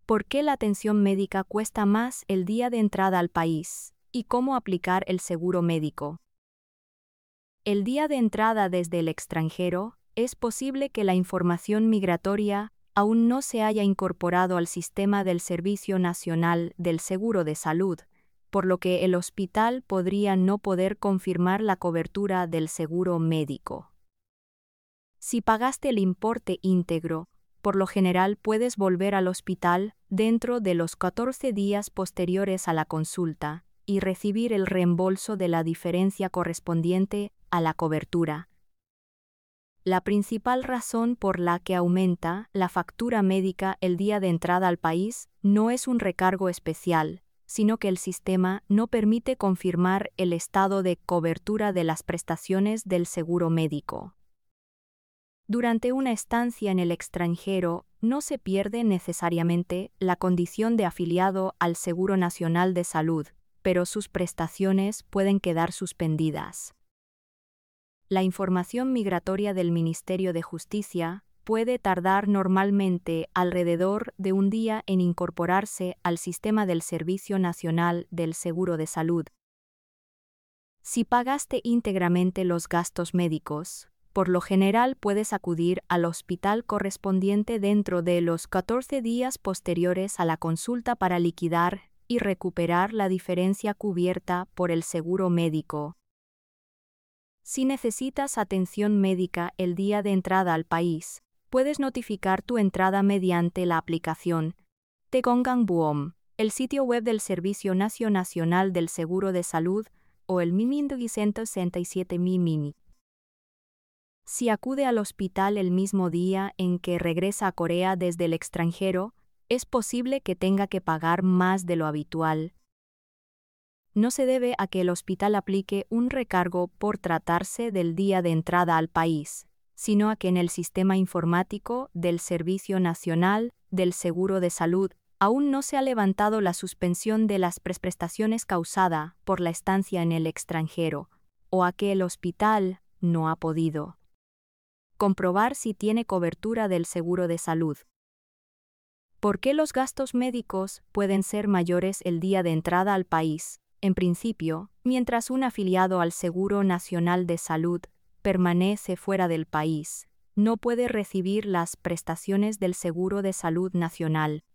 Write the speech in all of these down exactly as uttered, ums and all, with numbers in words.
¿Por qué la atención médica cuesta más el día de entrada al país? ¿Y cómo aplicar el seguro médico? El día de entrada desde el extranjero, es posible que la información migratoria aún no se haya incorporado al sistema del Servicio Nacional del Seguro de Salud, por lo que el hospital podría no poder confirmar la cobertura del seguro médico. Si pagaste el importe íntegro, por lo general puedes volver al hospital dentro de los catorce días posteriores a la consulta y recibir el reembolso de la diferencia correspondiente a la cobertura. La principal razón por la que aumenta la factura médica el día de entrada al país no es un recargo especial, sino que el sistema no permite confirmar el estado de cobertura de las prestaciones del seguro médico. Durante una estancia en el extranjero, no se pierde necesariamente la condición de afiliado al Seguro Nacional de Salud, pero sus prestaciones pueden quedar suspendidas. La información migratoria del Ministerio de Justicia puede tardar normalmente alrededor de un día en incorporarse al sistema del Servicio Nacional del Seguro de Salud. Si pagaste íntegramente los gastos médicos, por lo general puedes acudir al hospital correspondiente dentro de los catorce días posteriores a la consulta para liquidar y recuperar la diferencia cubierta por el seguro médico. Si necesitas atención médica el día de entrada al país, puedes notificar tu entrada mediante la aplicación Tegongang Buom, el sitio web del Servicio Nacional del Seguro de Salud o el Mimindgi ciento sesenta y siete Mi Mini. Si acude al hospital el mismo día en que regresa a Corea desde el extranjero, es posible que tenga que pagar más de lo habitual. No se debe a que el hospital aplique un recargo por tratarse del día de entrada al país, sino a que en el sistema informático del Servicio Nacional del Seguro de Salud aún no se ha levantado la suspensión de las prestaciones causada por la estancia en el extranjero, o a que el hospital no ha podido comprobar si tiene cobertura del seguro de salud. ¿Por qué los gastos médicos pueden ser mayores el día de entrada al país? En principio, mientras un afiliado al Seguro Nacional de Salud permanece fuera del país, no puede recibir las prestaciones del Seguro de Salud Nacional.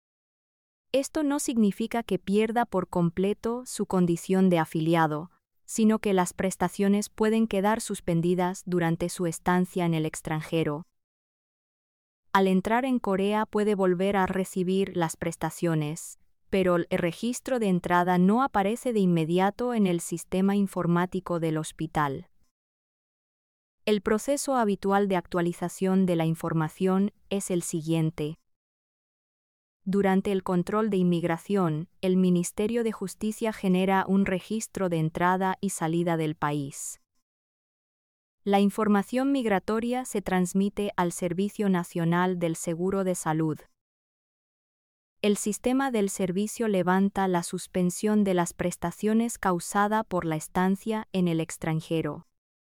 Esto no significa que pierda por completo su condición de afiliado, sino que las prestaciones pueden quedar suspendidas durante su estancia en el extranjero. Al entrar en Corea puede volver a recibir las prestaciones, pero el registro de entrada no aparece de inmediato en el sistema informático del hospital. El proceso habitual de actualización de la información es el siguiente. Durante el control de inmigración, el Ministerio de Justicia genera un registro de entrada y salida del país. La información migratoria se transmite al Servicio Nacional del Seguro de Salud. El sistema del servicio levanta la suspensión de las prestaciones causada por la estancia en el extranjero.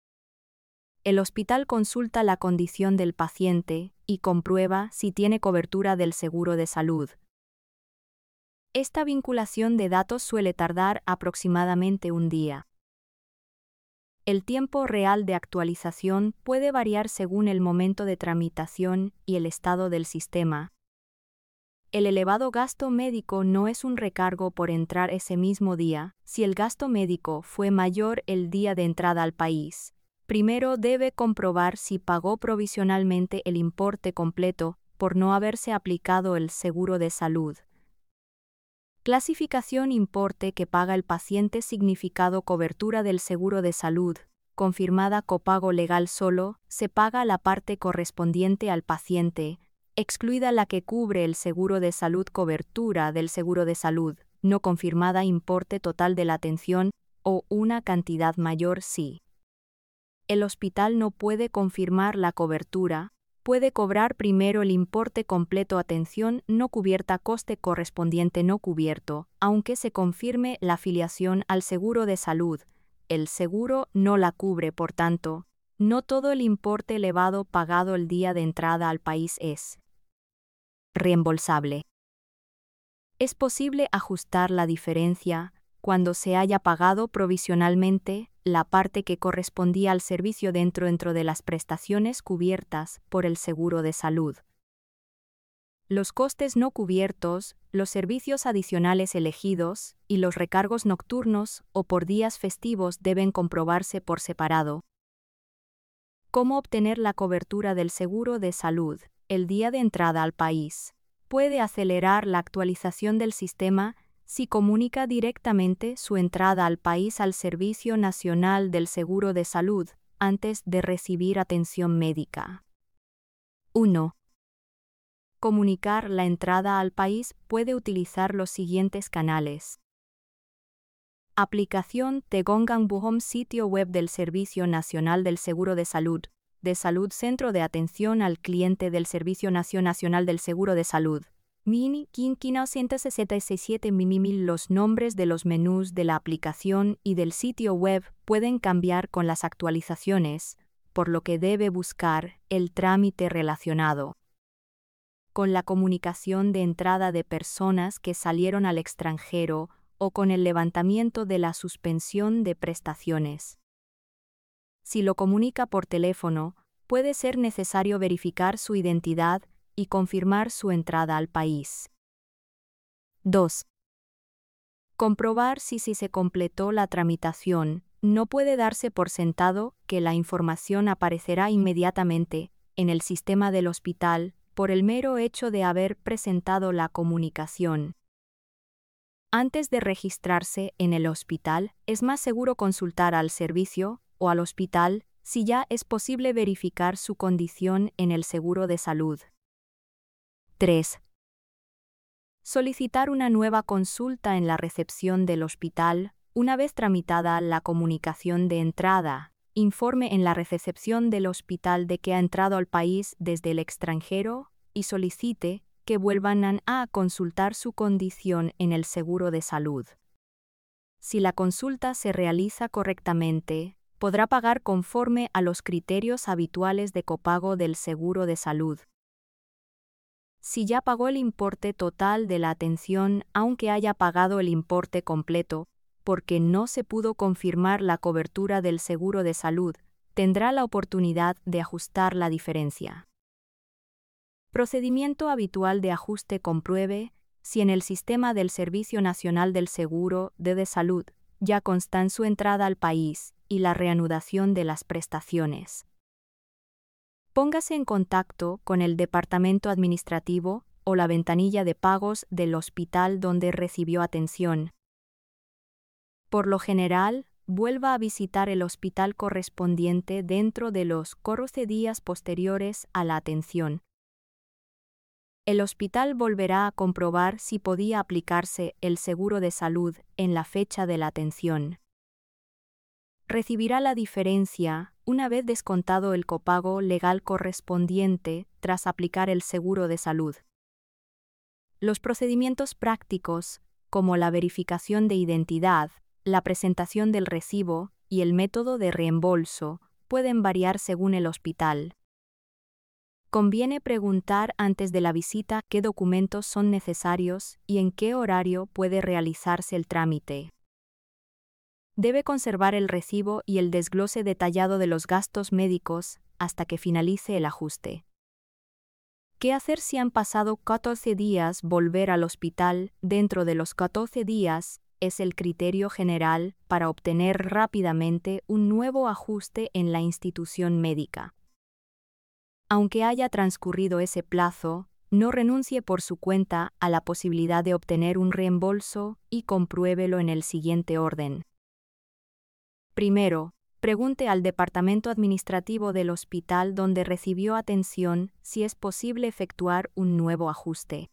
El hospital consulta la condición del paciente y comprueba si tiene cobertura del seguro de salud. Esta vinculación de datos suele tardar aproximadamente un día. El tiempo real de actualización puede variar según el momento de tramitación y el estado del sistema. El elevado gasto médico no es un recargo por entrar ese mismo día. Si el gasto médico fue mayor el día de entrada al país, primero debe comprobar si pagó provisionalmente el importe completo por no haberse aplicado el seguro de salud. Clasificación: importe que paga el paciente significado cobertura del seguro de salud, confirmada copago legal solo, se paga la parte correspondiente al paciente, excluida la que cubre el seguro de salud cobertura del seguro de salud, no confirmada importe total de la atención o una cantidad mayor si el hospital no puede confirmar la cobertura, puede cobrar primero el importe completo atención no cubierta coste correspondiente no cubierto, aunque se confirme la afiliación al seguro de salud. El seguro no la cubre, por tanto, no todo el importe elevado pagado el día de entrada al país es reembolsable. Es posible ajustar la diferencia cuando se haya pagado provisionalmente la parte que correspondía al servicio dentro, dentro de las prestaciones cubiertas por el seguro de salud. Los costes no cubiertos, los servicios adicionales elegidos y los recargos nocturnos o por días festivos deben comprobarse por separado. ¿Cómo obtener la cobertura del seguro de salud el día de entrada al país? Puede acelerar la actualización del sistema si comunica directamente su entrada al país al Servicio Nacional del Seguro de Salud antes de recibir atención médica. uno. Comunicar la entrada al país puede utilizar los siguientes canales. Aplicación Tegongan Buhom, sitio web del Servicio Nacional del Seguro de Salud, de Salud, Centro de Atención al Cliente del Servicio Nacional del Seguro de Salud. Mini Quinquina ciento sesenta y siete Mimimil. Los nombres de los menús de la aplicación y del sitio web pueden cambiar con las actualizaciones, por lo que debe buscar el trámite relacionado con la comunicación de entrada de personas que salieron al extranjero o con el levantamiento de la suspensión de prestaciones. Si lo comunica por teléfono, puede ser necesario verificar su identidad y confirmar su entrada al país. dos. Comprobar si, si se completó la tramitación. No puede darse por sentado que la información aparecerá inmediatamente en el sistema del hospital por el mero hecho de haber presentado la comunicación. Antes de registrarse en el hospital, es más seguro consultar al servicio o al hospital si ya es posible verificar su condición en el seguro de salud. tres. Solicitar una nueva consulta en la recepción del hospital una vez tramitada la comunicación de entrada. Informe en la recepción del hospital de que ha entrado al país desde el extranjero y solicite que vuelvan a consultar su condición en el seguro de salud. Si la consulta se realiza correctamente, podrá pagar conforme a los criterios habituales de copago del seguro de salud. Si ya pagó el importe total de la atención, aunque haya pagado el importe completo, porque no se pudo confirmar la cobertura del seguro de salud, tendrá la oportunidad de ajustar la diferencia. Procedimiento habitual de ajuste. Compruebe si en el sistema del Servicio Nacional del Seguro de Salud ya constan su entrada al país y la reanudación de las prestaciones. Póngase en contacto con el departamento administrativo o la ventanilla de pagos del hospital donde recibió atención. Por lo general, vuelva a visitar el hospital correspondiente dentro de los catorce días posteriores a la atención. El hospital volverá a comprobar si podía aplicarse el seguro de salud en la fecha de la atención. Recibirá la diferencia una vez descontado el copago legal correspondiente tras aplicar el seguro de salud. Los procedimientos prácticos, como la verificación de identidad, la presentación del recibo y el método de reembolso, pueden variar según el hospital. Conviene preguntar antes de la visita qué documentos son necesarios y en qué horario puede realizarse el trámite. Debe conservar el recibo y el desglose detallado de los gastos médicos hasta que finalice el ajuste. ¿Qué hacer si han pasado catorce días? Volver al hospital dentro de los catorce días es el criterio general para obtener rápidamente un nuevo ajuste en la institución médica. Aunque haya transcurrido ese plazo, no renuncie por su cuenta a la posibilidad de obtener un reembolso y compruébelo en el siguiente orden. Primero, pregunte al departamento administrativo del hospital donde recibió atención si es posible efectuar un nuevo ajuste.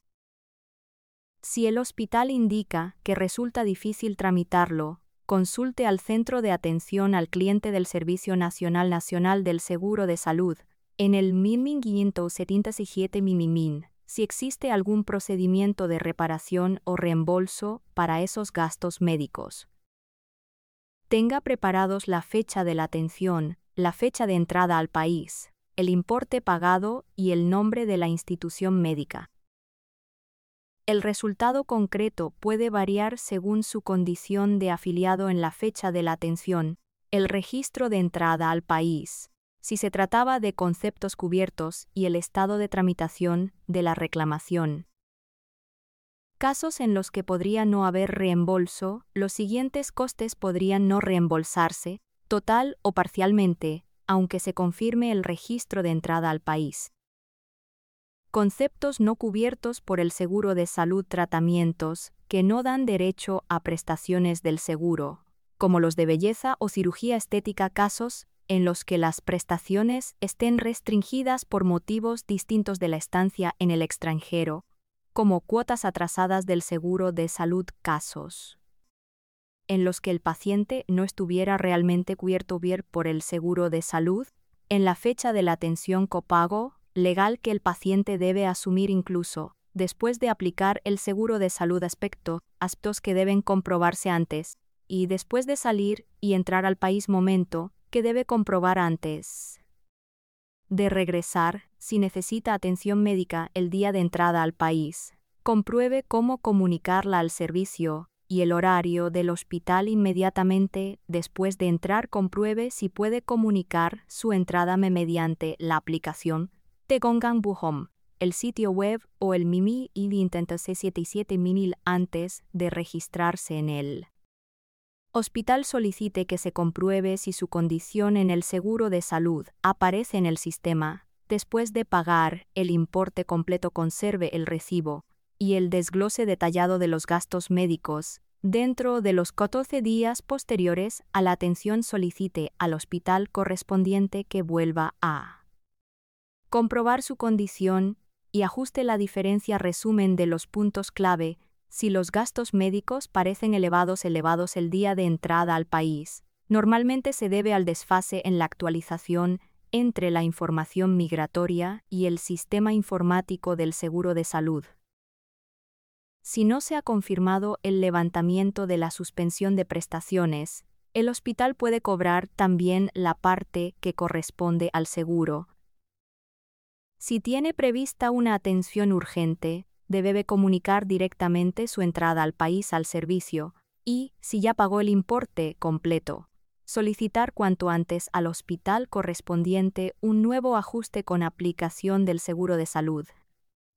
Si el hospital indica que resulta difícil tramitarlo, consulte al Centro de Atención al Cliente del Servicio Nacional Nacional del Seguro de Salud, en el MIMIN quinientos setenta y siete MIMIMIN, si existe algún procedimiento de reparación o reembolso para esos gastos médicos. Tenga preparados la fecha de la atención, la fecha de entrada al país, el importe pagado y el nombre de la institución médica. El resultado concreto puede variar según su condición de afiliado en la fecha de la atención, el registro de entrada al país, si se trataba de conceptos cubiertos y el estado de tramitación de la reclamación. Casos en los que podría no haber reembolso, los siguientes costes podrían no reembolsarse, total o parcialmente, aunque se confirme el registro de entrada al país. Conceptos no cubiertos por el seguro de salud: tratamientos que no dan derecho a prestaciones del seguro, como los de belleza o cirugía estética, casos en los que las prestaciones estén restringidas por motivos distintos de la estancia en el extranjero, como cuotas atrasadas del seguro de salud, casos en los que el paciente no estuviera realmente cubierto bien por el seguro de salud en la fecha de la atención, copago legal que el paciente debe asumir incluso después de aplicar el seguro de salud, aspecto, aspectos que deben comprobarse antes y después de salir y entrar al país, momento que debe comprobar antes de regresar, si necesita atención médica el día de entrada al país. Compruebe cómo comunicarla al servicio y el horario del hospital inmediatamente después de entrar. Compruebe si puede comunicar su entrada mediante la aplicación de Gongang Buhom, el sitio web o el Mimi y intenta C setenta y siete mil antes de registrarse en el hospital. Solicite que se compruebe si su condición en el seguro de salud aparece en el sistema. Después de pagar el importe completo, conserve el recibo y el desglose detallado de los gastos médicos. Dentro de los catorce días posteriores a la atención, solicite al hospital correspondiente que vuelva a comprobar su condición y ajuste la diferencia. Resumen de los puntos clave: si los gastos médicos parecen elevados elevados el día de entrada al país, normalmente se debe al desfase en la actualización entre la información migratoria y el sistema informático del seguro de salud. Si no se ha confirmado el levantamiento de la suspensión de prestaciones, el hospital puede cobrar también la parte que corresponde al seguro. Si tiene prevista una atención urgente, debe comunicar directamente su entrada al país al servicio y, si ya pagó el importe completo, solicitar cuanto antes al hospital correspondiente un nuevo ajuste con aplicación del seguro de salud.